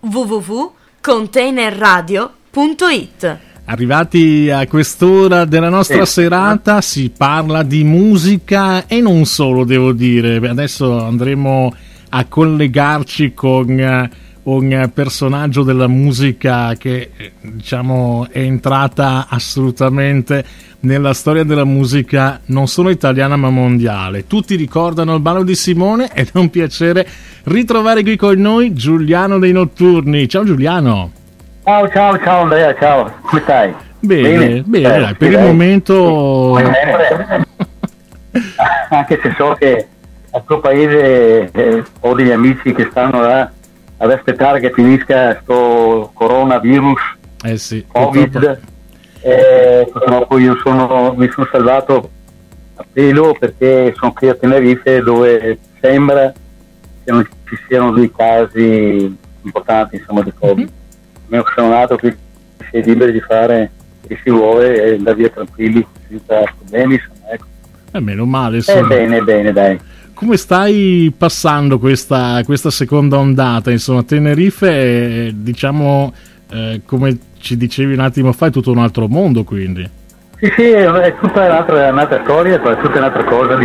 www.containerradio.it. Arrivati a quest'ora della nostra serata si parla di musica e non solo, devo dire. Adesso andremo a collegarci con un personaggio della musica che diciamo è entrata assolutamente nella storia della musica non solo italiana ma mondiale. Tutti ricordano il ballo di Simone ed è un piacere ritrovare qui con noi Giuliano dei Notturni. Ciao Giuliano. Ciao Andrea, ciao, come stai? Bene, dai, per il momento anche se so che al tuo paese ho degli amici che stanno là ad aspettare che finisca sto coronavirus, sì, Covid, purtroppo io mi sono salvato a pelo perché sono qui a Tenerife dove sembra che non ci siano dei casi importanti insomma di Covid. Io sono nato qui, si è liberi di fare che si vuole e andare via tranquilli senza problemi insomma, ecco. Meno male insomma. Bene dai. Come stai passando questa seconda ondata? Insomma, Tenerife, diciamo, come ci dicevi un attimo fa, è tutto un altro mondo, quindi. Sì, è tutta un'altra storia, è tutta un'altra cosa.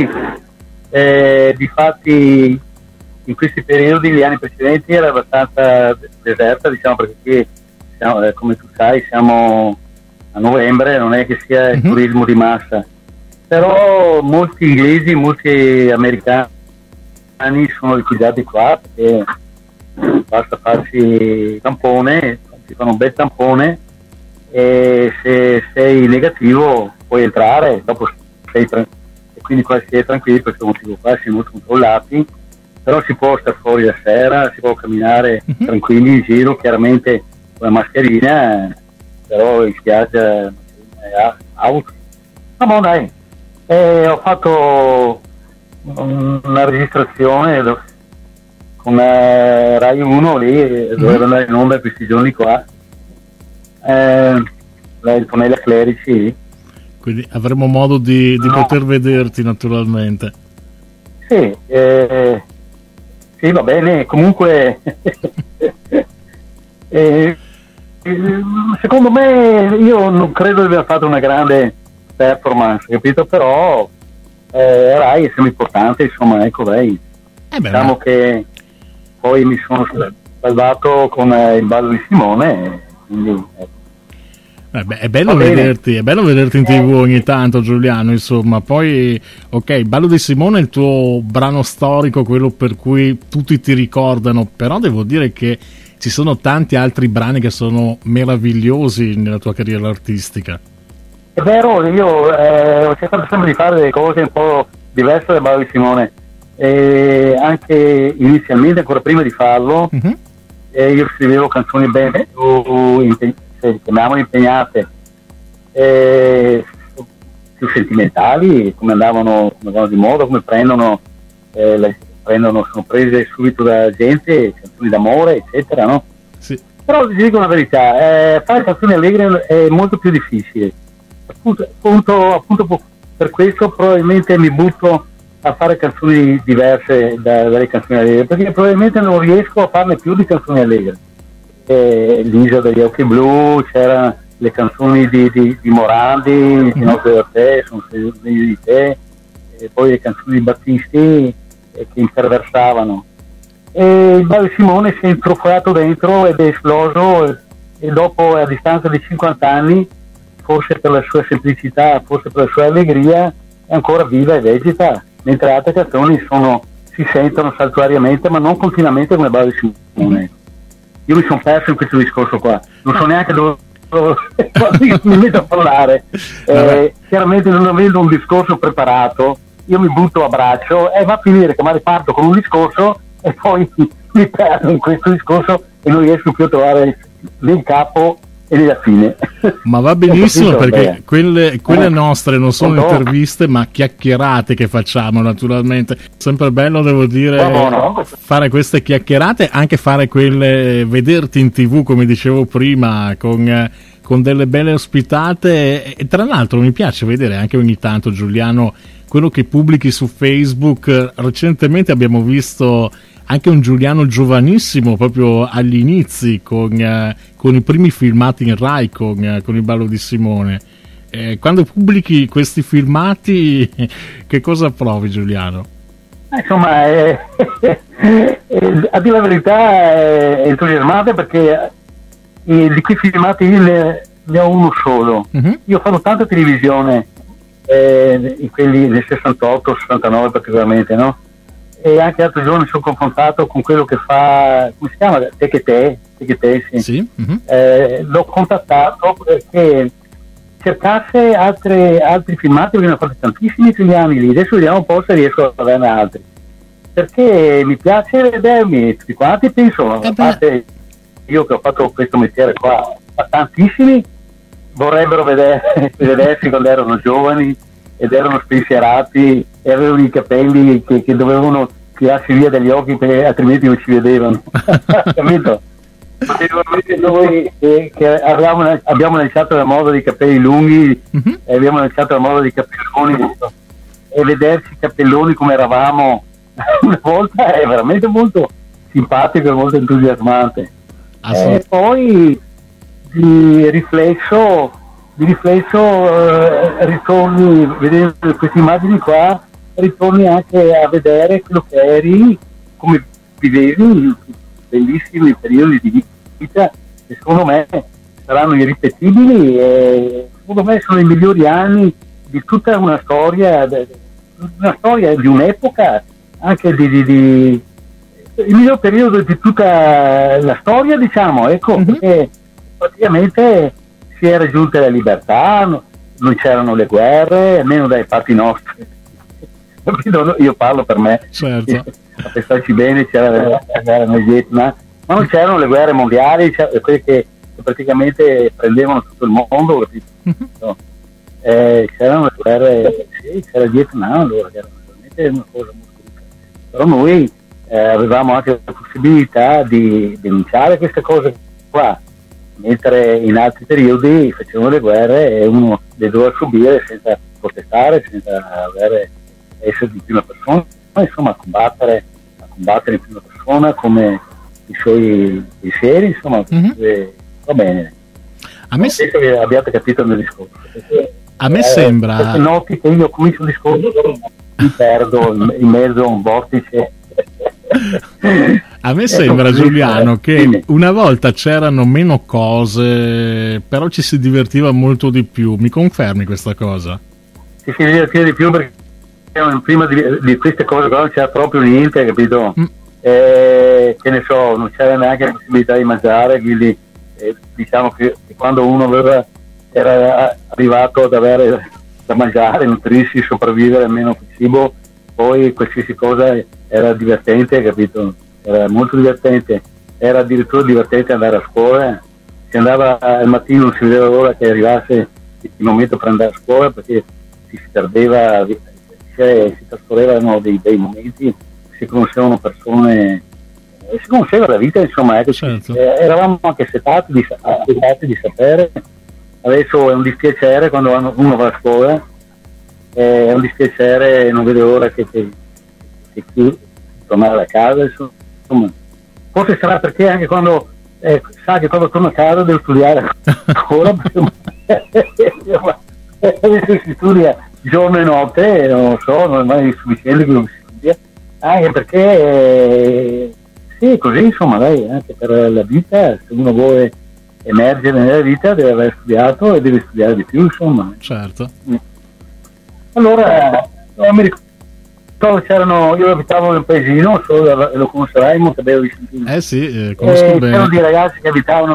Difatti, in questi periodi, gli anni precedenti, era abbastanza deserta, diciamo, perché qui, come tu sai, siamo a novembre, non è che sia il turismo di massa. Però molti inglesi, molti americani sono rifugiati qua perché basta farsi tampone, si fanno un bel tampone e se sei negativo puoi entrare, dopo e quindi qua si è tranquilli perché motivo qua si è molto controllati, però si può stare fuori la sera, si può camminare tranquilli in giro, chiaramente con la mascherina, però in spiaggia è out. Ma dai. Ho fatto una registrazione con Rai 1 lì, doveva andare in onda questi giorni qua, il Tonella Clerici. Quindi avremo modo di poter vederti naturalmente. Sì, va bene, comunque secondo me io non credo di aver fatto una grande performance, capito? Però Rai è sempre importante, insomma, ecco dai. Diciamo che poi mi sono salvato con il ballo di Simone, quindi è bello vederti in TV ogni tanto, Giuliano, insomma. Poi ok, il ballo di Simone è il tuo brano storico, quello per cui tutti ti ricordano, però devo dire che ci sono tanti altri brani che sono meravigliosi nella tua carriera artistica. È vero, io ho cercato sempre di fare delle cose un po' diverse dal ballo di Simone, anche inizialmente, ancora prima di farlo, io scrivevo canzoni bene, chiamiamole impegnate, più sentimentali, come andavano di moda, come prendono, sono prese subito da gente, canzoni d'amore, eccetera, no? Sì. Però ti dico una verità, fare canzoni allegre è molto più difficile. Appunto per questo probabilmente mi butto a fare canzoni diverse dalle canzoni allegre, perché probabilmente non riesco a farne più di canzoni allegre. Lisa degli occhi blu, c'erano le canzoni di Morandi, di Notte da te, sono meglio di te, e poi le canzoni di Battisti che imperversavano. E il ballo di Simone si è intruffato dentro ed è esploso, e dopo, a distanza di 50 anni, forse per la sua semplicità, forse per la sua allegria, è ancora viva e vegeta, mentre altre canzoni si sentono saltuariamente, ma non continuamente come ballo di Simone. Io mi sono perso in questo discorso qua, non so neanche dove mi metto a parlare. Chiaramente non avendo un discorso preparato, io mi butto a braccio e va a finire che mi riparto con un discorso e poi mi perdo in questo discorso e non riesco più a trovare né il capo e nella fine. Ma va benissimo, perché quelle nostre non sono interviste ma chiacchierate che facciamo, naturalmente. Sempre bello, devo dire, fare queste chiacchierate, anche fare quelle, vederti in TV come dicevo prima, con delle belle ospitate. E tra l'altro mi piace vedere anche ogni tanto, Giuliano, quello che pubblichi su Facebook. Recentemente abbiamo visto anche un Giuliano giovanissimo, proprio agli inizi, con i primi filmati in Rai, con il Ballo di Simone. Quando pubblichi questi filmati, che cosa provi, Giuliano? Insomma, a dire la verità è entusiasmante, perché di quei filmati ne ho uno solo. Io farò tanta televisione, in quelli del 68, 69 particolarmente, no? E anche l'altro giorno mi sono confrontato con quello che fa, come si chiama? Te, sì. Sì? L'ho contattato perché cercasse altri filmati, perché ne ho fatti tantissimi quegli anni lì. Adesso vediamo un po' se riesco ad averne altri, perché mi piace vedermi tutti quanti. Penso, a parte io che ho fatto questo mestiere qua, ma tantissimi vorrebbero vedersi quando erano giovani ed erano spensierati e avevano i capelli che dovevano tirarsi via dagli occhi, perché altrimenti non ci vedevano. Capito? Noi che abbiamo lanciato la moda dei capelli lunghi, e abbiamo lanciato la moda dei cappelloni, e vederci i cappelloni come eravamo una volta è veramente molto simpatico e molto entusiasmante. E poi di riflesso ritorni, vedendo queste immagini qua, ritorni anche a vedere quello che eri, come vivevi bellissimi periodi di vita, che secondo me saranno irripetibili, e secondo me sono i migliori anni di tutta una storia di un'epoca, anche il miglior periodo di tutta la storia, diciamo, ecco, perché praticamente si è raggiunta la libertà, non c'erano le guerre, almeno dai parti nostri. Io parlo per me, certo. A pensarci bene, c'era la guerra nel Vietnam, ma non c'erano le guerre mondiali, quelle che praticamente prendevano tutto il mondo, no? C'erano le guerre, sì, c'era il Vietnam, allora era veramente una cosa molto dura. Però noi avevamo anche la possibilità di denunciare queste cose qua, mentre in altri periodi facevano le guerre e uno le doveva subire senza protestare, senza essere di prima persona, insomma a combattere in prima persona come i suoi pensieri, insomma. Va bene. Penso che abbiate capito il mio discorso. A me sembra, noti che io comincio il discorso, mi perdo in mezzo a un vortice. A me sembra, Giuliano, che una volta c'erano meno cose, però ci si divertiva molto di più. Mi confermi questa cosa? Ci si divertiva di più perché prima di queste cose qua non c'era proprio niente, capito? Che ne so, non c'era neanche la possibilità di mangiare, quindi diciamo che quando uno era arrivato ad avere da mangiare, nutrirsi, sopravvivere almeno con cibo, poi qualsiasi cosa era divertente, capito? Era molto divertente, era addirittura divertente andare a scuola, si andava al mattino, non si vedeva l'ora che arrivasse il momento per andare a scuola, perché si perdeva, si trascorrevano dei momenti, si conoscevano persone, si conosceva la vita, insomma, ecco, certo. Eravamo anche setati di sapere. Adesso è un dispiacere quando uno va a scuola, è un dispiacere, non vedo l'ora che tornare a casa, insomma. Forse sarà perché anche quando sa che quando torna a casa deve studiare ancora, adesso si studia giorno e notte, non so, non è mai sufficiente quello che si studia, anche perché sì, così, insomma, dai, anche per la vita, se uno vuole emergere nella vita deve aver studiato e deve studiare di più, insomma. Certo. Allora, mi ricordo io abitavo in un paesino, lo conoscerai, Montebello di Sentino. Sì, conosco bene. C'erano dei ragazzi che abitavano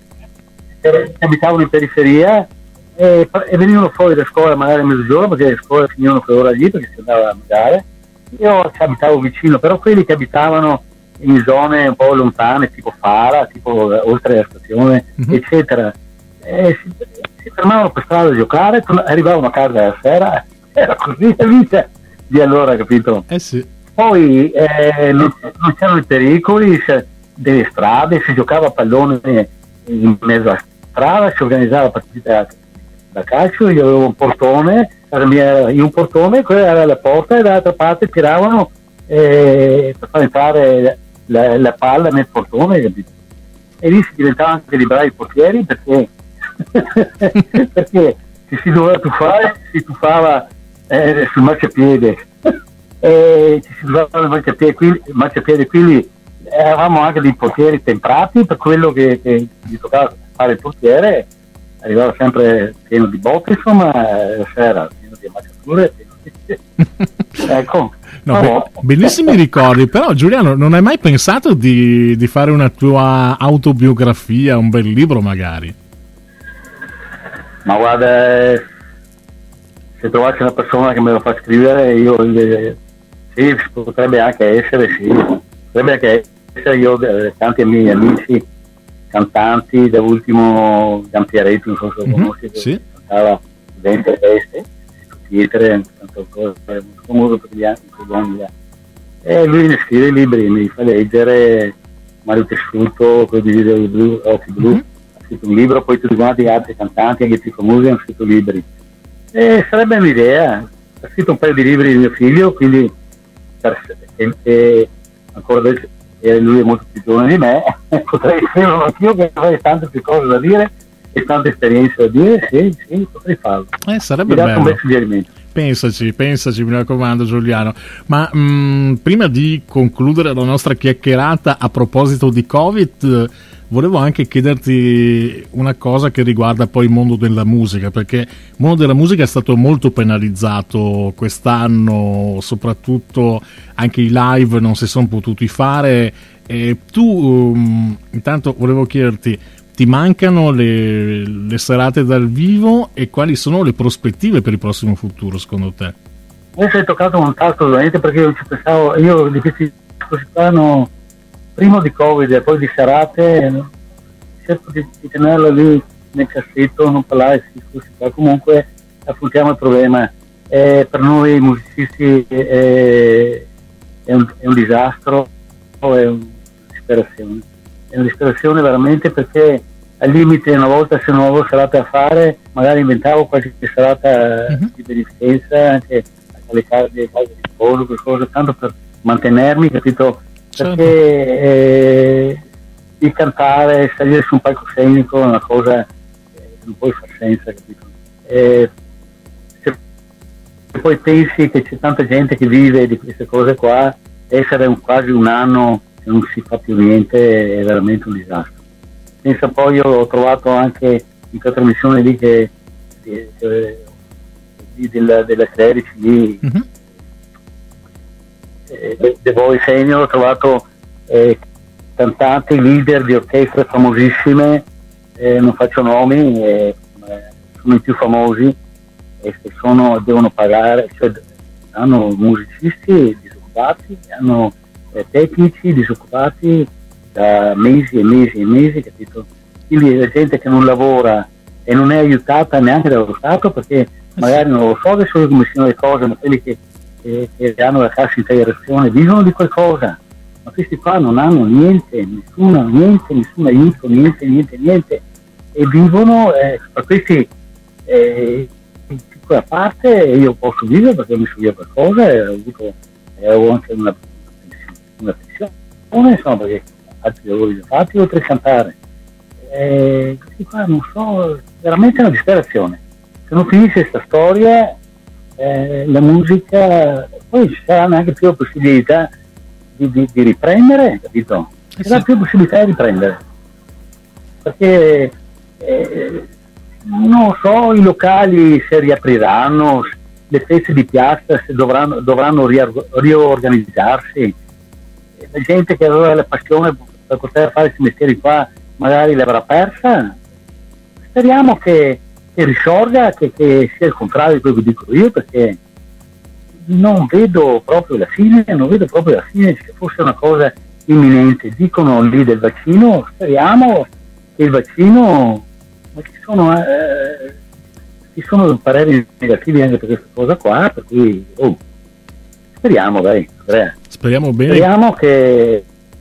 in periferia e venivano fuori da scuola magari a mezzogiorno, perché le scuole finivano quell'ora lì, perché si andava a mangiare. Io ci abitavo vicino, però quelli che abitavano in zone un po' lontane, tipo Fara, tipo oltre la stazione, eccetera, si fermavano per strada a giocare, arrivavano a casa la sera, era così la vita di allora, capito? Sì. Poi non c'erano i pericoli delle strade, si giocava a pallone in mezzo alla strada, si organizzava partita da calcio. Io avevo un portone, in un portone, quella era la porta, e dall'altra parte tiravano per far entrare la palla nel portone, capito? E lì si diventava anche dei bravi portieri perché perché se si doveva tuffare si tuffava sul marciapiede ci si trovava il marciapiede, quindi eravamo anche dei portieri temprati per quello che gli toccava fare il portiere, arrivava sempre pieno di botte, insomma, la sera pieno di ammacciature, ecco. No, bellissimi ricordi, però Giuliano, non hai mai pensato di fare una tua autobiografia, un bel libro magari? Ma guarda, se trovassi una persona che me lo fa scrivere, sì, potrebbe anche essere, io ho tanti miei amici cantanti, da ultimo Giampiaretti, non so se lo conosci, sì. Cantava 20 teste, pietre, tanto famoso per gli anni, e lui ne scrive libri, mi fa leggere Mario Tessuto, quello di Video Blu, Occhi Blu, ha scritto un libro, poi tutti quanti gli altri cantanti, anche più famosi, hanno scritto libri. E sarebbe un'idea, ha scritto un paio di libri di mio figlio, quindi ancora adesso lui è molto più giovane di me, potrei scriverlo anch'io, che avrei tante più cose da dire e tante esperienze da dire, sì, potrei farlo. Sarebbe bello. Un bel suggerimento. Pensaci, mi raccomando Giuliano. Ma prima di concludere la nostra chiacchierata a proposito di Covid, volevo anche chiederti una cosa che riguarda poi il mondo della musica, perché il mondo della musica è stato molto penalizzato quest'anno, soprattutto anche i live non si sono potuti fare. E tu, intanto volevo chiederti, ti mancano le serate dal vivo e quali sono le prospettive per il prossimo futuro secondo te? Adesso hai toccato un tasto veramente, perché io ci pensavo, io di questi anno, prima di Covid e poi di serate, cerco di tenerlo lì nel cassetto, non parlare di qua. Comunque affrontiamo il problema. Per noi musicisti è un disastro, è una disperazione. È una disperazione veramente, perché al limite una volta, se non avevo serate a fare, magari inventavo qualche serata di beneficenza anche alle case di riposo, qualcosa, tanto per mantenermi, capito? Perché di cantare, salire su un palcoscenico è una cosa che non puoi far senza, capito? Se poi pensi che c'è tanta gente che vive di queste cose qua, essere quasi un anno che non si fa più niente è veramente un disastro. Pensa, poi io ho trovato anche in quella trasmissione lì della Clerici lì, The Voice Senior, ho trovato cantanti, leader di orchestre famosissime, non faccio nomi, sono i più famosi, e devono pagare, cioè hanno musicisti disoccupati, hanno tecnici disoccupati da mesi e mesi e mesi, capito? Quindi la gente che non lavora e non è aiutata neanche dallo Stato, perché magari non lo so adesso come siano le cose, ma quelli che hanno la cassa integrazione vivono di qualcosa, ma questi qua non hanno niente, nessun aiuto, niente, e vivono per questi in piccola parte. Io posso vivere perché ho messo via qualcosa e ho anche una pensione, insomma, perché altri lavori da fatti oltre a cantare. Questi qua non so, veramente è una disperazione. Se non finisce questa storia, la musica, poi ci sarà neanche più la possibilità di riprendere, capito? Ci sarà più possibilità di riprendere, perché non so, i locali se riapriranno, le feste di piazza se dovranno riorganizzarsi, la gente che aveva la passione per poter fare questi mestieri qua magari l'avrà persa. Speriamo che risorga, che sia il contrario di quello che dico io, perché non vedo proprio la fine, se fosse una cosa imminente. Dicono lì del vaccino, speriamo che il vaccino, ma ci sono pareri negativi anche per questa cosa qua, per cui speriamo, dai, speriamo bene, speriamo che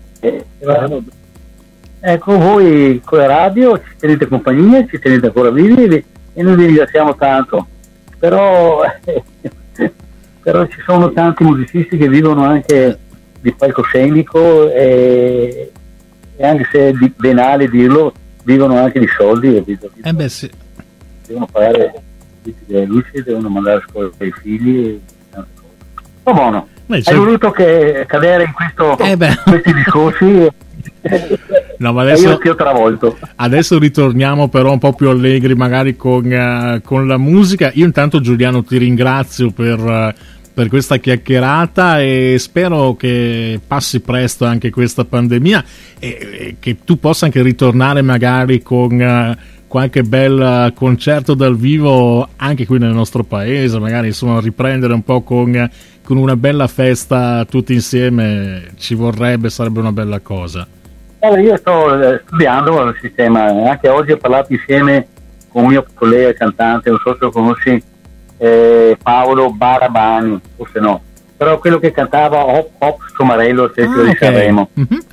ecco, voi con la radio ci tenete compagnia, ci tenete ancora vivi e noi vi ringraziamo tanto, però ci sono tanti musicisti che vivono anche di palcoscenico e anche se è banale dirlo, vivono anche di soldi, capito? Sì. Devono pagare le luci, devono mandare a scuola i figli, tante cose. Ma buono, hai voluto cadere in questi discorsi. No, ma adesso, io ti ho travolto. Adesso ritorniamo però un po' più allegri, magari con la musica. Io intanto, Giuliano, ti ringrazio per questa chiacchierata e spero che passi presto anche questa pandemia e che tu possa anche ritornare magari con qualche bel concerto dal vivo anche qui nel nostro paese, magari insomma riprendere un po' con una bella festa tutti insieme, ci vorrebbe, sarebbe una bella cosa. Allora, io sto studiando il sistema, anche oggi ho parlato insieme con un mio collega cantante, non so se lo conosci, Paolo Barabani, forse no, però quello che cantava Hop Hop Somarello, se di Sanremo.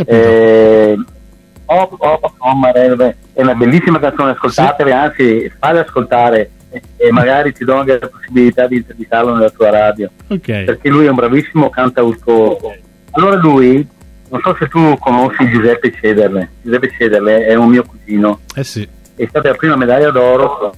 Hop Hop Somarello è una bellissima canzone, ascoltatela, sì. Anzi fate ascoltare e magari ti do anche la possibilità di intervistarlo nella tua radio, perché lui è un bravissimo cantautore. Allora lui, non so se tu conosci Giuseppe Cederle è un mio cugino, sì. È stata la prima medaglia d'oro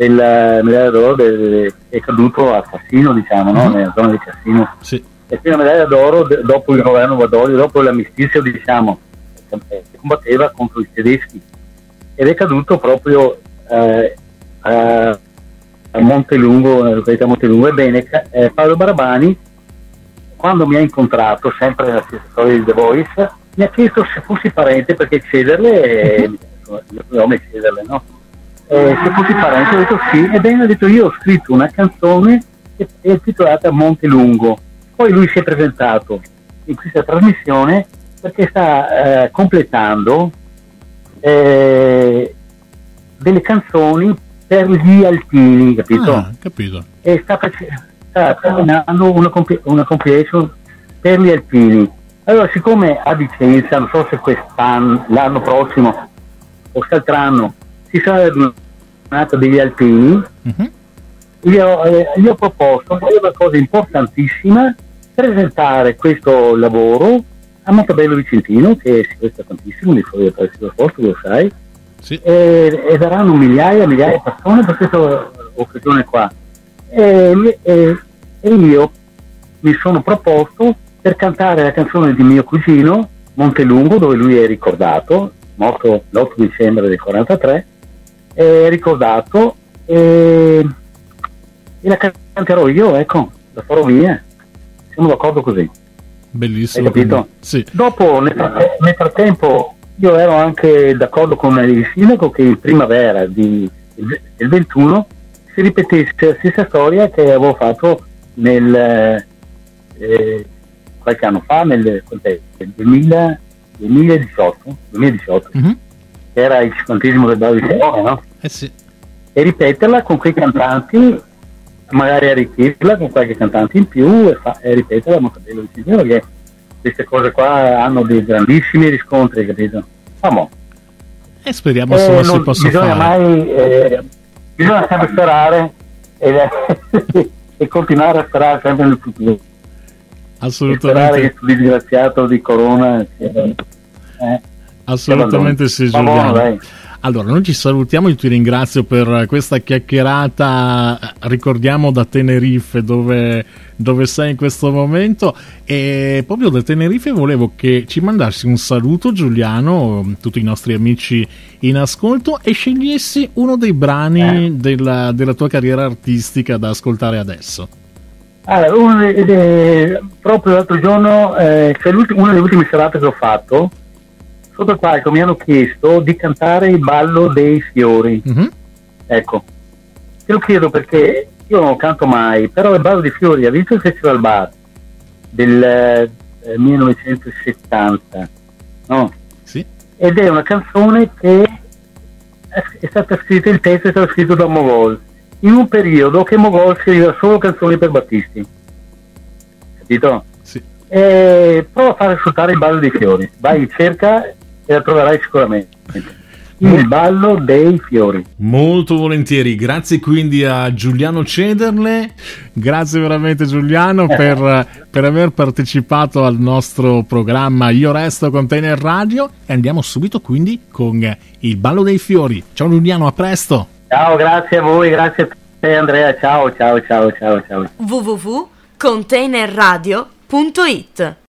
è caduto a Cassino, diciamo, no? Nella zona di Cassino, sì. La prima medaglia d'oro dopo il governo Badoglio, dopo l'armistizio, diciamo, combatteva contro i tedeschi ed è caduto proprio a Montelungo, nella località Montelungo. Ebbene, Paolo Barabani, quando mi ha incontrato, sempre nella stessa storia di The Voice, mi ha chiesto se fossi parente, perché Cederle è il nome è Cederle, no? Se fossi parente, ho detto sì, ebbene ho detto io ho scritto una canzone che è intitolata Montelungo. Poi lui si è presentato in questa trasmissione perché sta completando delle canzoni per gli alpini, capito? Capito. E sta terminando una compilation per gli alpini. Allora, siccome a Vicenza, non so se quest'anno, l'anno prossimo o quest'altro anno ci sarà la giornata degli alpini, gli ho proposto una cosa importantissima: presentare questo lavoro a Montebello Vicentino, che si presta tantissimo di fuori del posto, lo sai, sì. E daranno migliaia di persone per questa occasione qua. E io mi sono proposto per cantare la canzone di mio cugino Montelungo, dove lui è ricordato, morto l'8 dicembre del 43, è ricordato, e la canterò io, ecco, la farò mia. Siamo d'accordo così? Bellissimo. Hai capito? Sì. Dopo, nel frattempo, io ero anche d'accordo con il sindaco che in primavera del 21 si ripetesse la stessa storia che avevo fatto nel qualche anno fa, nel 2018, che era il 50° del Bravo di Serone, no? Sì. E ripeterla con quei cantanti, magari arricchirla con qualche cantante in più e ripeterla molto bello, perché queste cose qua hanno dei grandissimi riscontri, capito? E speriamo insomma si possa fare. Bisogna sempre sperare e continuare a sperare sempre nel futuro. Assolutamente. Sperare che sto disgraziato di corona assolutamente sì, Giuliano. Allora, noi ci salutiamo, io ti ringrazio per questa chiacchierata, ricordiamo da Tenerife dove sei in questo momento, e proprio da Tenerife volevo che ci mandassi un saluto, Giuliano, tutti i nostri amici in ascolto, e scegliessi uno dei brani della tua carriera artistica da ascoltare adesso. Allora, proprio l'altro giorno, una delle ultime serate che ho fatto, sotto il palco mi hanno chiesto di cantare il ballo dei fiori. Ecco, te lo chiedo perché io non canto mai, però il ballo dei fiori ha vinto il Festival Bar del 1970, no? Sì. Ed è una canzone che è stata scritta, il testo è stato scritto da Mogol in un periodo che Mogol scriveva solo canzoni per Battisti, capito? Sì. Prova a fare ascoltare il ballo dei fiori, vai in cerca e la troverai sicuramente. Il ballo dei fiori. Molto volentieri, grazie quindi a Giuliano Cederle, grazie veramente Giuliano per aver partecipato al nostro programma Io Resto con te nel radio e andiamo subito quindi con il ballo dei fiori. Ciao Giuliano, a presto! Ciao, grazie a voi, grazie a te Andrea, ciao. www.containerradio.it